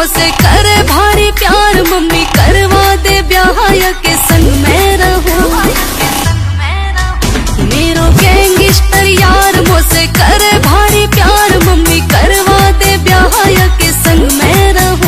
मुझसे करे भारी प्यार, मम्मी करवा दे ब्याह के संग मैं रहूं। मेरो गैंगस्टर यार मुझसे करे भारी प्यार, मम्मी करवा दे ब्याह के संग मैं रहूं।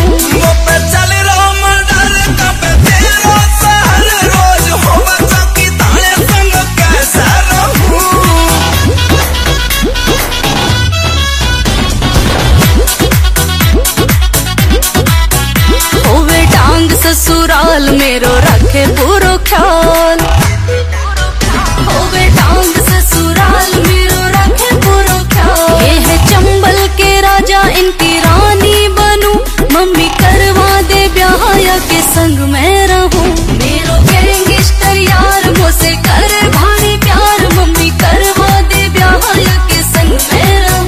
ससुराल मेरो रखे पूरो ख्याल, होवे टांग ससुराल मेरो रखे पूरो ख्याल। ये है चंबल के राजा इनकी रानी बनूं, मम्मी करवा दे ब्याह के संग मैं रहूं। मेरो गैंगस्टर यार मुझसे करे भारी प्यार, मम्मी करवा दे ब्याह के संग मैं रहूं।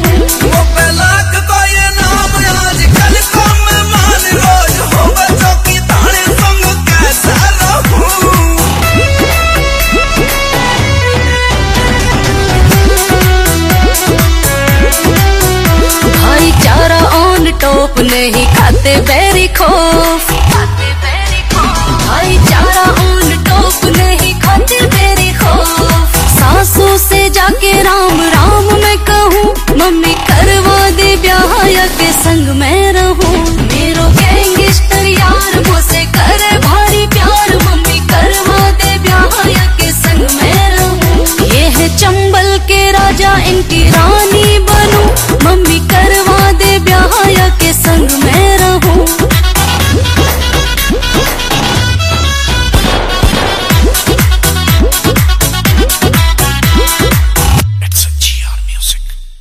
टोप नहीं खाते बैरी खौफ, भाईचारा ऑन टोप नहीं खाते बैरी खौफ। सासू से जाके राम राम मैं कहूँ, मम्मी करवा दे ब्याह के संग मैं रहूं। मेरो गैंगस्टर यार मुझसे करे भारी प्यार, मम्मी करवा दे ब्याह के संग मैं रहूं। ये है चंबल के राजा इनकी रानी बनूं, मम्मी